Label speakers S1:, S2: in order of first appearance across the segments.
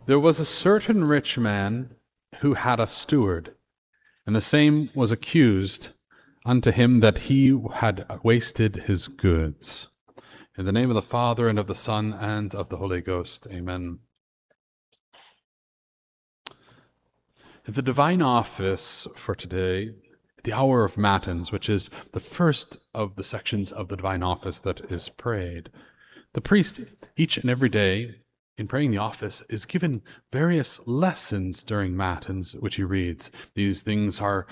S1: There was a certain rich man who had a steward, and the same was accused unto him that he had wasted his goods. In the name of the Father, and of the Son, and of the Holy Ghost. Amen. The divine office for today, the hour of Matins, which is the first of the sections of the divine office that is prayed. The priest, each and every day, in praying the office, is given various lessons during Matins, which he reads. These things are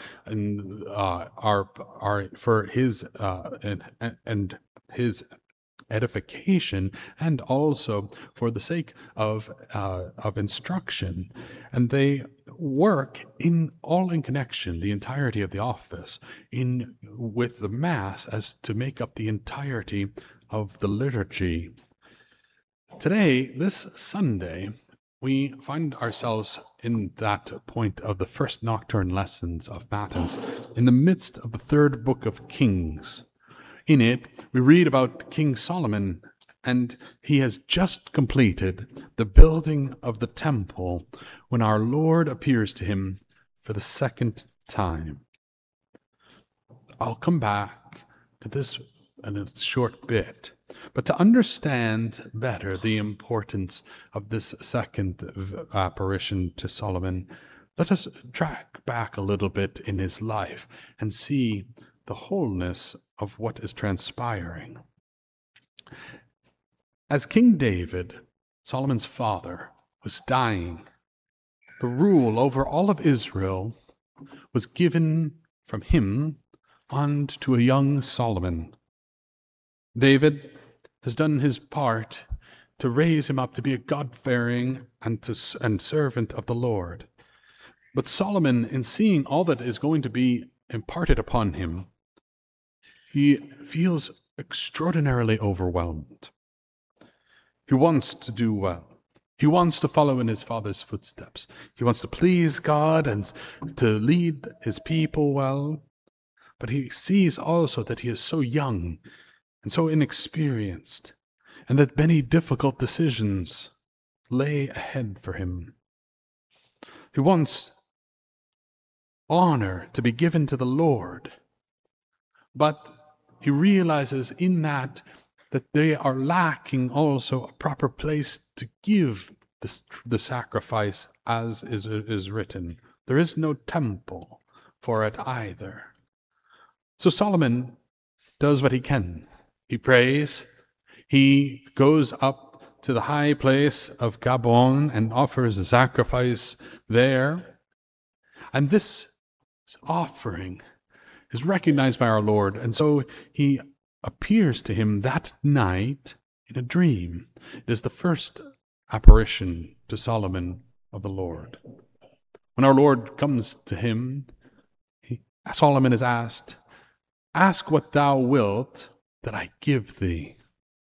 S1: for his and his edification, and also for the sake of instruction, and they work in connection, the entirety of the office, with the Mass as to make up the entirety of the liturgy. Today, this Sunday, we find ourselves in that point of the first nocturne lessons of Matins, in the midst of the third book of Kings. In it, we read about King Solomon, and he has just completed the building of the temple when our Lord appears to him for the second time. I'll come back to this in a short bit, but to understand better the importance of this second apparition to Solomon, let us track back a little bit in his life and see the wholeness of what is transpiring. As King David, Solomon's father, was dying, the rule over all of Israel was given from him on to a young Solomon. David has done his part to raise him up to be a God-fearing and servant of the Lord. But Solomon, in seeing all that is going to be imparted upon him, he feels extraordinarily overwhelmed. He wants to do well. He wants to follow in his father's footsteps. He wants to please God and to lead his people well. But he sees also that he is so young and so inexperienced, and that many difficult decisions lay ahead for him. He wants honor to be given to the Lord, but he realizes in that they are lacking also a proper place to give the sacrifice as is written. There is no temple for it either. So Solomon does what he can. He prays. He goes up to the high place of Gabon and offers a sacrifice there. And this offering is recognized by our Lord, and so he appears to him that night in a dream. It is the first apparition to Solomon of the Lord. When our Lord comes to him, Solomon is asked, "Ask what thou wilt that I give thee."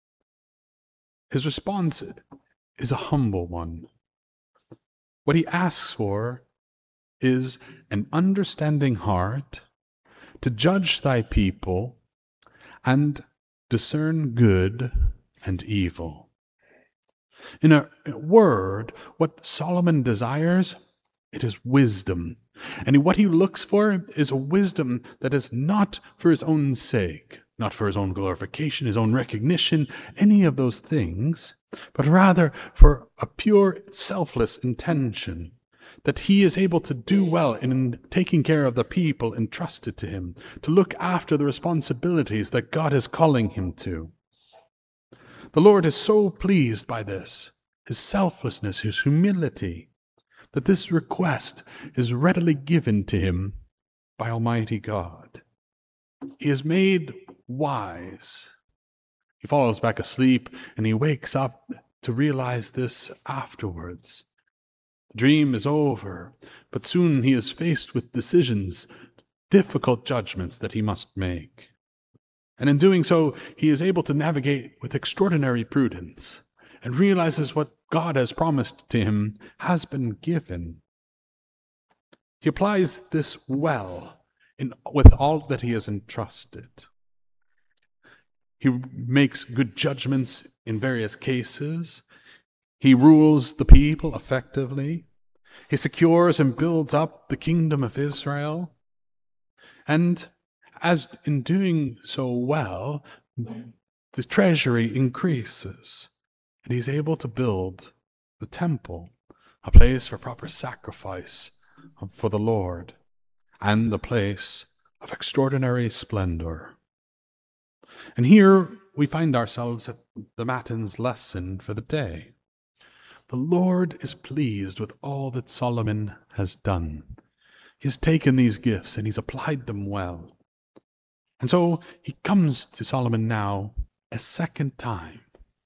S1: His response is a humble one. What he asks for is an understanding heart to judge thy people and discern good and evil. In a word, what Solomon desires, it is wisdom. And what he looks for is a wisdom that is not for his own sake, not for his own glorification, his own recognition, any of those things, but rather for a pure, selfless intention, that he is able to do well in taking care of the people entrusted to him, to look after the responsibilities that God is calling him to. The Lord is so pleased by this, his selflessness, his humility, that this request is readily given to him by Almighty God. He is made wise. He falls back asleep, and he wakes up to realize this afterwards. The dream is over, but soon he is faced with decisions, difficult judgments that he must make. And in doing so, he is able to navigate with extraordinary prudence and realizes what God has promised to him has been given. He applies this well with all that he is entrusted. He makes good judgments in various cases. He rules the people effectively. He secures and builds up the kingdom of Israel. And as in doing so well, the treasury increases. And he's able to build the temple, a place for proper sacrifice for the Lord, and a place of extraordinary splendor. And here we find ourselves at the Matins lesson for the day. The Lord is pleased with all that Solomon has done. He has taken these gifts and he's applied them well. And so he comes to Solomon now a second time.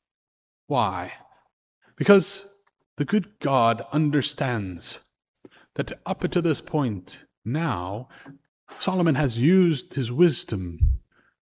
S1: Why? Because the good God understands that up to this point now, Solomon has used his wisdom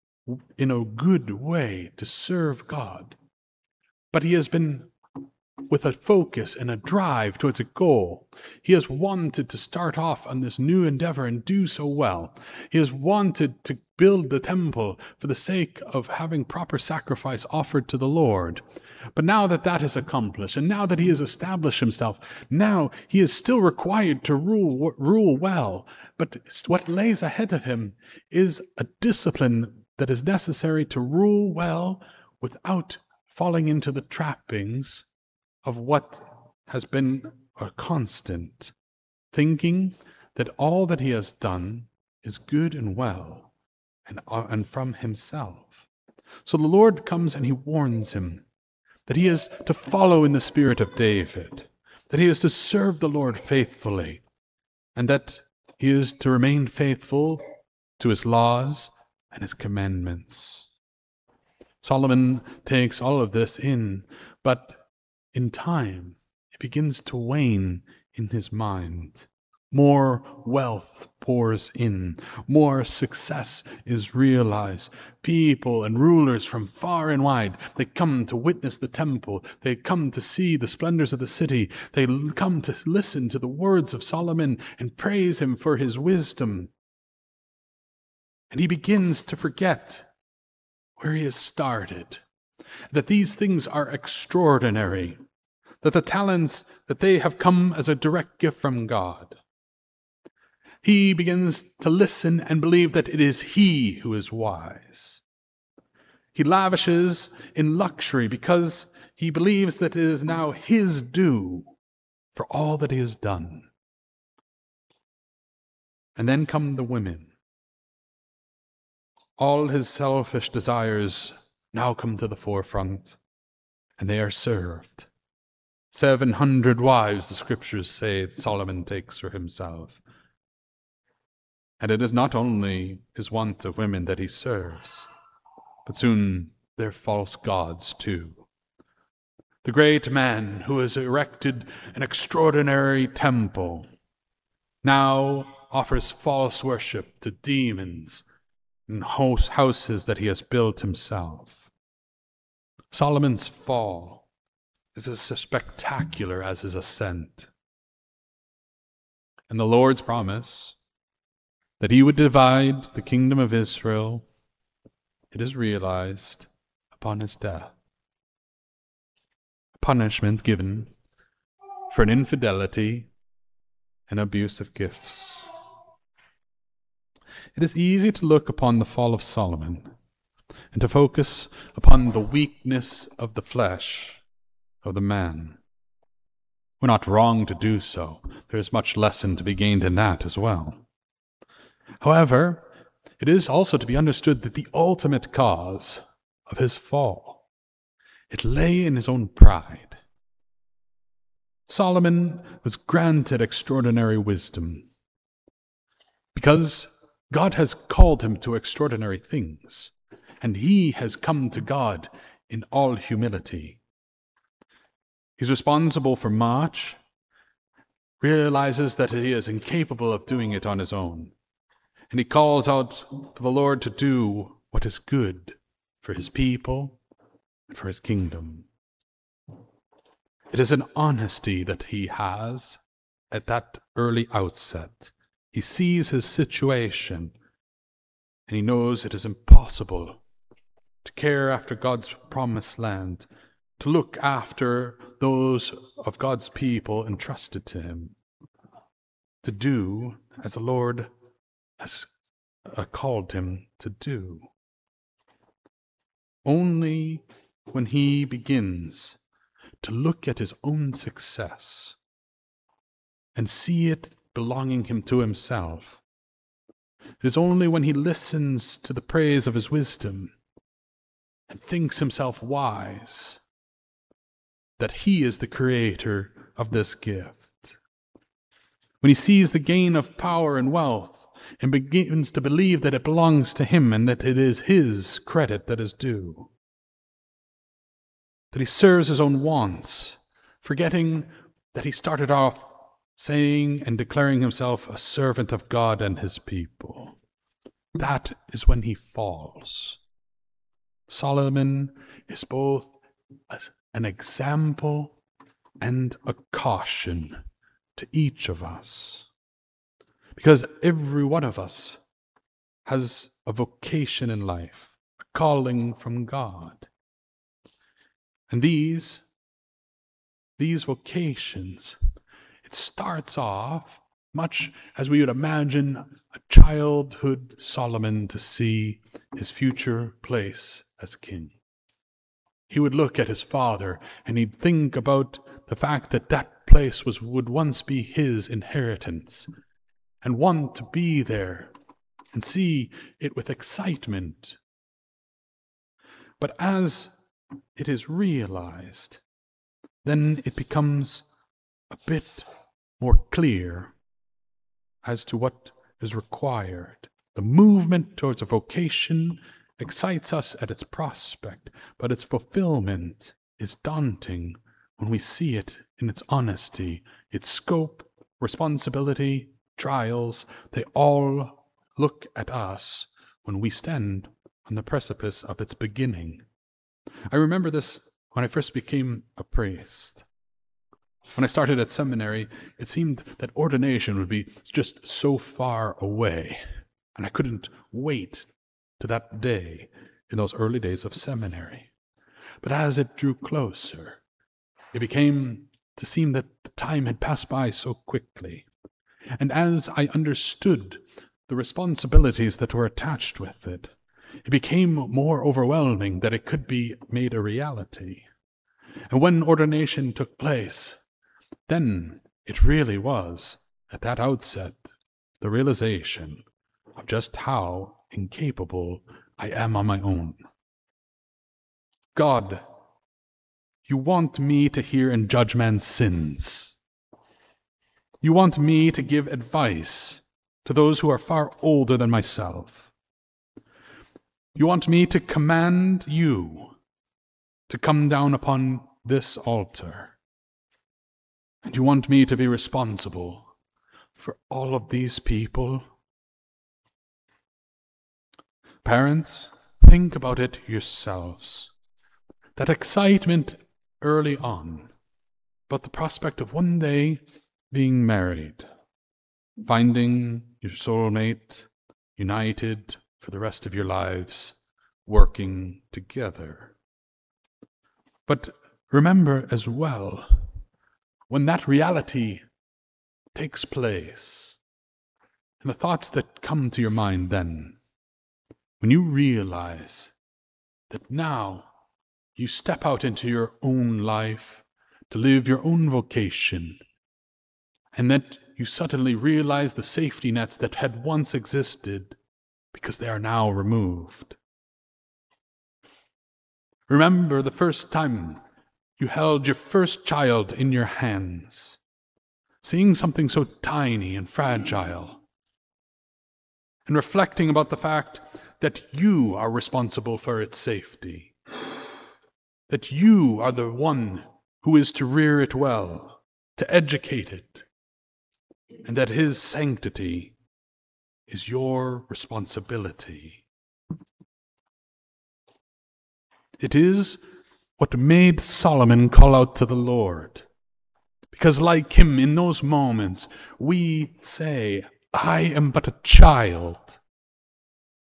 S1: in a good way to serve God. But he has been with a focus and a drive towards a goal. He has wanted to start off on this new endeavor and do so well. He has wanted to build the temple for the sake of having proper sacrifice offered to the Lord. But now that that is accomplished, and now that he has established himself, now he is still required to rule well. But what lays ahead of him is a discipline that is necessary to rule well without falling into the trappings of what has been a constant, thinking that all that he has done is good and well, and from himself. So the Lord comes and he warns him that he is to follow in the spirit of David, that he is to serve the Lord faithfully, and that he is to remain faithful to his laws and his commandments. Solomon takes all of this in, but in time, it begins to wane in his mind. More wealth pours in. More success is realized. People and rulers from far and wide, they come to witness the temple. They come to see the splendors of the city. They come to listen to the words of Solomon and praise him for his wisdom. And he begins to forget where he has started, that these things are extraordinary, that the talents that they have come as a direct gift from God. He begins to listen and believe that it is he who is wise. He lavishes in luxury because he believes that it is now his due for all that he has done. And then come the women. All his selfish desires now come to the forefront, and they are served. 700 wives, the scriptures say, Solomon takes for himself. And it is not only his want of women that he serves, but soon their false gods too. The great man who has erected an extraordinary temple now offers false worship to demons in houses that he has built himself. Solomon's fall is as spectacular as his ascent. And the Lord's promise that he would divide the kingdom of Israel, it is realized upon his death. A punishment given for an infidelity and abuse of gifts. It is easy to look upon the fall of Solomon and to focus upon the weakness of the flesh of the man. We're not wrong to do so. There is much lesson to be gained in that as well. However, it is also to be understood that the ultimate cause of his fall, it lay in his own pride. Solomon was granted extraordinary wisdom because God has called him to extraordinary things, and he has come to God in all humility. He's responsible for much, realizes that he is incapable of doing it on his own, and he calls out to the Lord to do what is good for his people and for his kingdom. It is an honesty that he has at that early outset. He sees his situation, and he knows it is impossible to care after God's promised land to look after those of God's people entrusted to him, to do as the Lord has called him to do. Only when he begins to look at his own success and see it belonging him to himself, it is only when he listens to the praise of his wisdom and thinks himself wise that he is the creator of this gift. When he sees the gain of power and wealth and begins to believe that it belongs to him and that it is his credit that is due, that he serves his own wants, forgetting that he started off saying and declaring himself a servant of God and his people. That is when he falls. Solomon is both an example and a caution to each of us, because every one of us has a vocation in life, a calling from God. And these vocations, it starts off much as we would imagine a childhood Solomon to see his future place as king. He would look at his father and he'd think about the fact that that place would once be his inheritance, and want to be there and see it with excitement. But as it is realized, then it becomes a bit more clear as to what is required. The movement towards a vocation excites us at its prospect, but its fulfillment is daunting when we see it in its honesty, its scope, responsibility, trials. They all look at us when we stand on the precipice of its beginning. I remember this when I first became a priest. When I started at seminary, it seemed that ordination would be just so far away, and I couldn't wait to that day in those early days of seminary. But as it drew closer, it became to seem that the time had passed by so quickly. And as I understood the responsibilities that were attached with it, it became more overwhelming that it could be made a reality. And when ordination took place, then it really was, at that outset, the realization of just how incapable I am on my own. God, you want me to hear and judge man's sins. You want me to give advice to those who are far older than myself. You want me to command you to come down upon this altar. And you want me to be responsible for all of these people. Parents, think about it yourselves. That excitement early on, but the prospect of one day being married, finding your soulmate, united for the rest of your lives, working together. But remember as well, when that reality takes place, and the thoughts that come to your mind then, when you realize that now you step out into your own life to live your own vocation, and that you suddenly realize the safety nets that had once existed because they are now removed. Remember the first time you held your first child in your hands, seeing something so tiny and fragile, and reflecting about the fact that you are responsible for its safety, that you are the one who is to rear it well, to educate it, and that his sanctity is your responsibility. It is what made Solomon call out to the Lord, because like him in those moments, we say, I am but a child.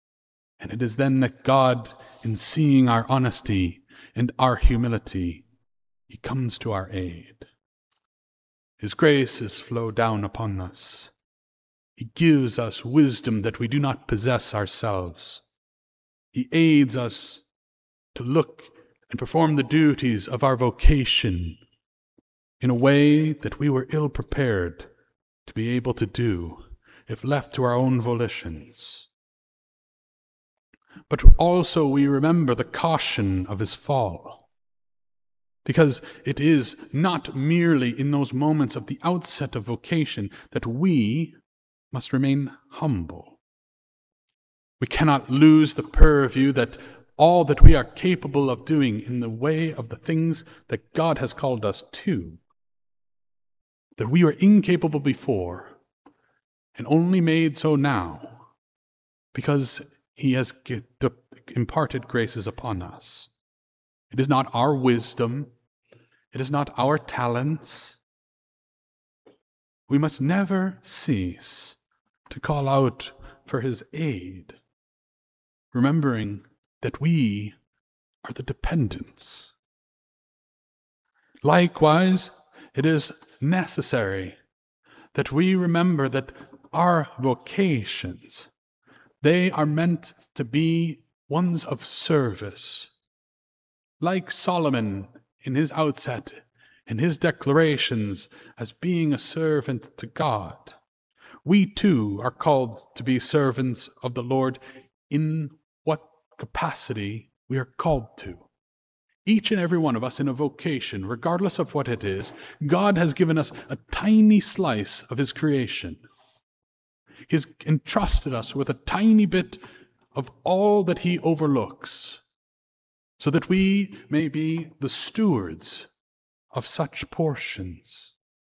S1: And it is then that God, in seeing our honesty and our humility, he comes to our aid. His graces flow down upon us. He gives us wisdom that we do not possess ourselves. He aids us to look and perform the duties of our vocation in a way that we were ill prepared to be able to do if left to our own volitions. But also we remember the caution of his fall, because it is not merely in those moments of the outset of vocation that we must remain humble. We cannot lose the purview that all that we are capable of doing in the way of the things that God has called us to, that we were incapable before and only made so now because he has imparted graces upon us. It is not our wisdom. It is not our talents. We must never cease to call out for his aid, remembering that we are the dependents. Likewise, it is necessary that we remember that our vocations, they are meant to be ones of service. Like Solomon in his outset, in his declarations as being a servant to God, we too are called to be servants of the Lord in what capacity we are called to. Each and every one of us in a vocation, regardless of what it is, God has given us a tiny slice of his creation. He's entrusted us with a tiny bit of all that he overlooks, so that we may be the stewards of such portions.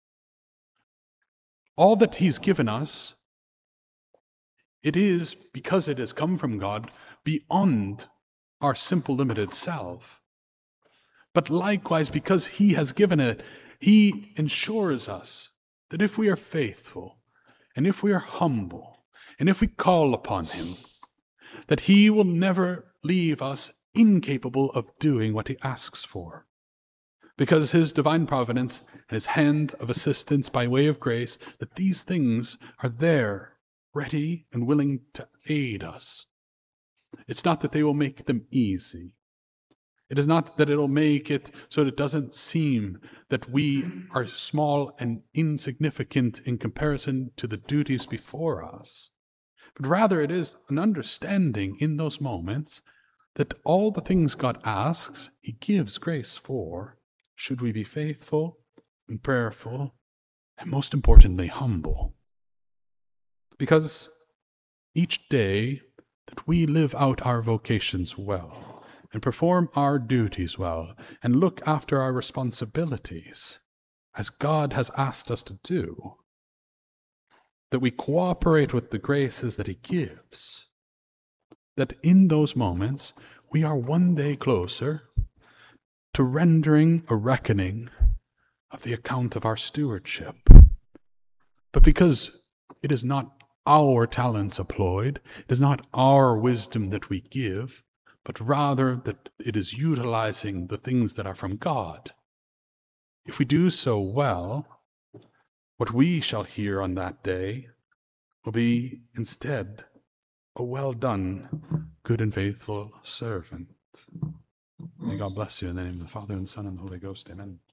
S1: All that he's given us, it is, because it has come from God, beyond our simple limited self. But likewise, because he has given it, he ensures us that if we are faithful, and if we are humble, and if we call upon him, that he will never leave us incapable of doing what he asks for. Because his divine providence and his hand of assistance by way of grace, that these things are there, ready and willing to aid us. It's not that they will make them easy. It is not that it'll make it so that it doesn't seem that we are small and insignificant in comparison to the duties before us. But rather it is an understanding in those moments that all the things God asks, he gives grace for, should we be faithful and prayerful, and most importantly, humble. Because each day that we live out our vocations well, and perform our duties well, and look after our responsibilities, as God has asked us to do, that we cooperate with the graces that he gives, that in those moments we are one day closer to rendering a reckoning of the account of our stewardship. But because it is not our talents employed, it is not our wisdom that we give, but rather that it is utilizing the things that are from God. If we do so well, what we shall hear on that day will be instead a well done, good and faithful servant. May God bless you in the name of the Father and the Son and the Holy Ghost. Amen.